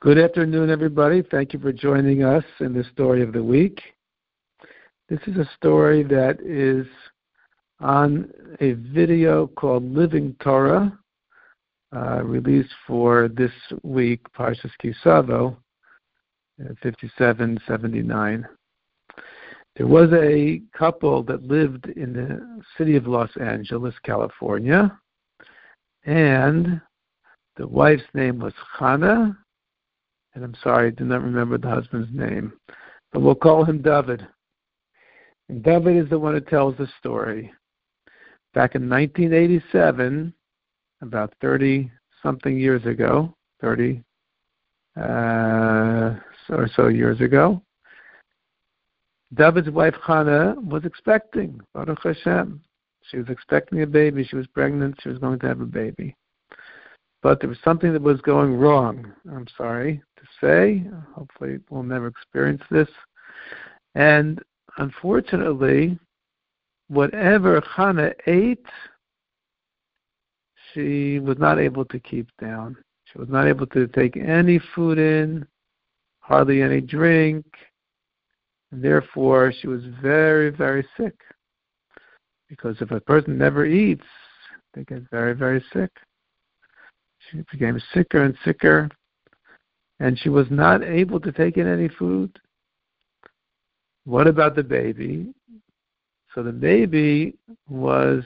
Good afternoon, everybody. Thank you for joining us in the story of the week. This is a story that is on a video called Living Torah, released for this week, Parshas Kisavo, 5779. There was a couple that lived in the city of Los Angeles, California, and the wife's name was Chana, and I'm sorry, I do not remember the husband's name, but we'll call him David. And David is the one who tells the story. Back in 1987, about 30-something years ago, 30 or so years ago, David's wife Chana was expecting, Baruch Hashem. She was expecting a baby. She was pregnant. She was going to have a baby. But there was something that was going wrong. I'm sorry to say. Hopefully we'll never experience this. And unfortunately, whatever Chana ate, she was not able to keep down. She was not able to take any food in, hardly any drink, and therefore she was very, very sick. Because if a person never eats, they get very, very sick. She became sicker and sicker, and she was not able to take in any food. What about the baby? So the baby was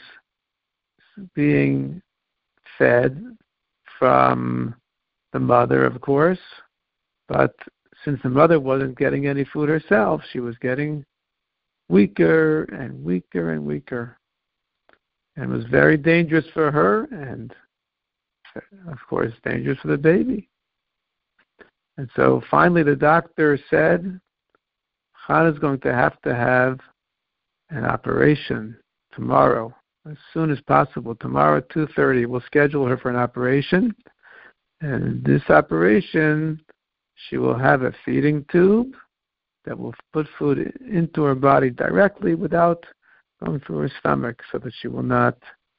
being fed from the mother, of course, but since the mother wasn't getting any food herself, she was getting weaker and weaker and weaker. And it was very dangerous for her, and of course, dangerous for the baby. And so finally the doctor said, Chana's going to have an operation tomorrow, as soon as possible. Tomorrow at 2:30, we'll schedule her for an operation. And this operation, she will have a feeding tube that will put food into her body directly without going through her stomach, so that she will not,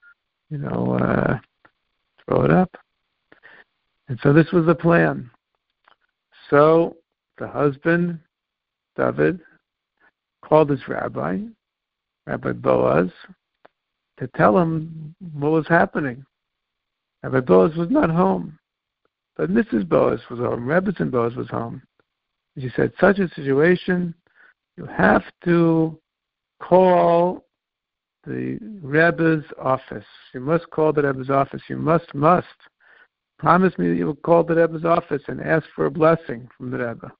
throw it up. And so this was the plan. So the husband, David, called his Rabbi Boaz, to tell him what was happening. Rabbi Boaz was not home, but Mrs. Boaz was home. Rebbetzin Boaz was home. And she said, such a situation, you have to call the Rebbe's office. You must call the Rebbe's office. You must. Promise me that you will call the Rebbe's office and ask for a blessing from the Rebbe.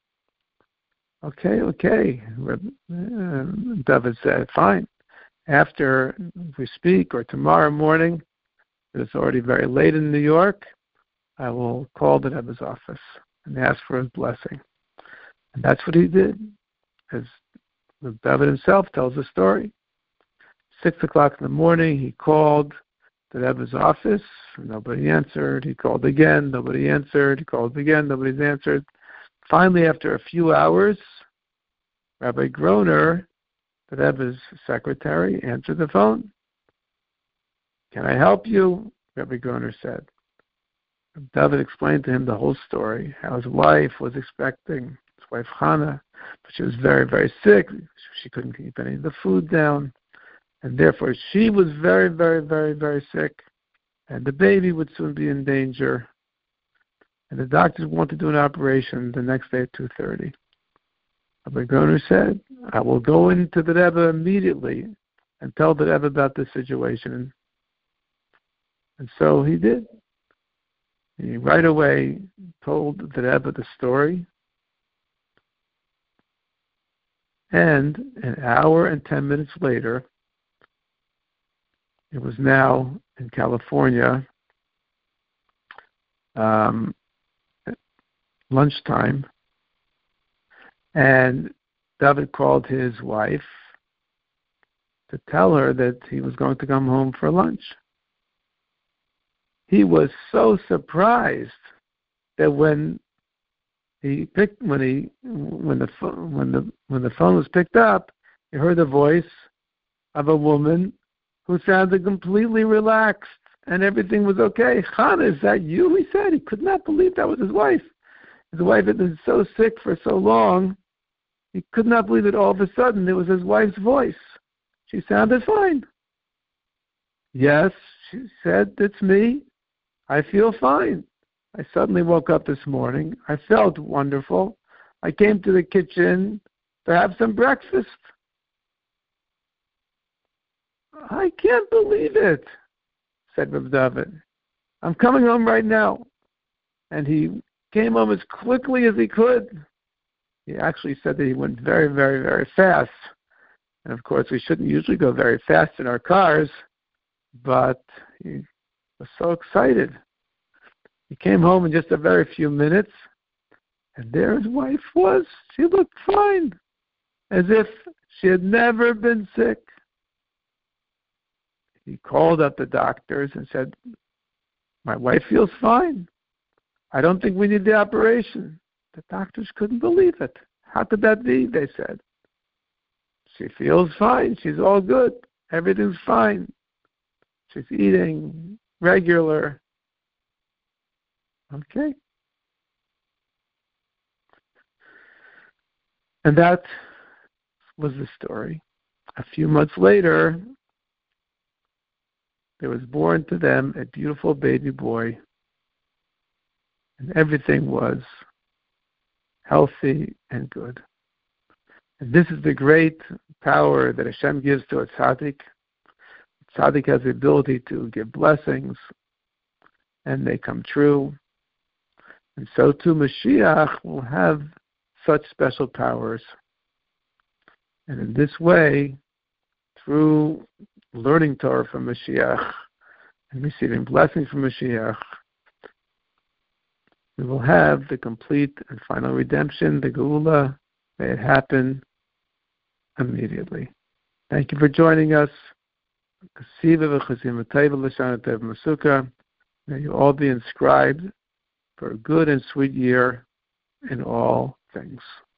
Okay. David said, fine. After we speak, or tomorrow morning, it's already very late in New York, I will call the Rebbe's office and ask for his blessing. And that's what he did, as David himself tells the story. 6 o'clock in the morning, he called the Rebbe's office. Nobody answered. He called again. Nobody answered. He called again. Nobody's answered. Finally, after a few hours, Rabbi Groner, the Rebbe's secretary, answered the phone. Can I help you? Rabbi Groner said. David explained to him the whole story, how his wife was expecting, his wife Chana, but she was very, very sick. She couldn't keep any of the food down. And therefore, she was very, very, very, very sick. And the baby would soon be in danger. And the doctors wanted to do an operation the next day at 2:30. Rabbi Groner said, I will go into the Rebbe immediately and tell the Rebbe about this situation. And so he did. He right away told the Rebbe the story. And an hour and 10 minutes later, it was now in California, lunchtime, and David called his wife to tell her that he was going to come home for lunch. He was so surprised that when the phone was picked up, he heard the voice of a woman who sounded completely relaxed and everything was okay. Chana, is that you? He said. He could not believe that was his wife. His wife had been so sick for so long, he could not believe it. All of a sudden, it was his wife's voice. She sounded fine. Yes, she said, it's me. I feel fine. I suddenly woke up this morning. I felt wonderful. I came to the kitchen to have some breakfast. I can't believe it, said Reb David. I'm coming home right now. And he came home as quickly as he could. He actually said that he went very, very, very fast. And of course, we shouldn't usually go very fast in our cars, but he was so excited. He came home in just a very few minutes, and there his wife was. She looked fine, as if she had never been sick. He called up the doctors and said, my wife feels fine. I don't think we need the operation. The doctors couldn't believe it. How could that be? They said. She feels fine. She's all good. Everything's fine. She's eating regular. Okay. And that was the story. A few months later, there was born to them a beautiful baby boy. And everything was healthy and good. And this is the great power that Hashem gives to a tzaddik. A tzaddik has the ability to give blessings, and they come true. And so too Mashiach will have such special powers. And in this way, through learning Torah from Mashiach and receiving blessings from Mashiach, we will have the complete and final redemption, the Geula. May it happen immediately. Thank you for joining us. May you all be inscribed for a good and sweet year in all things.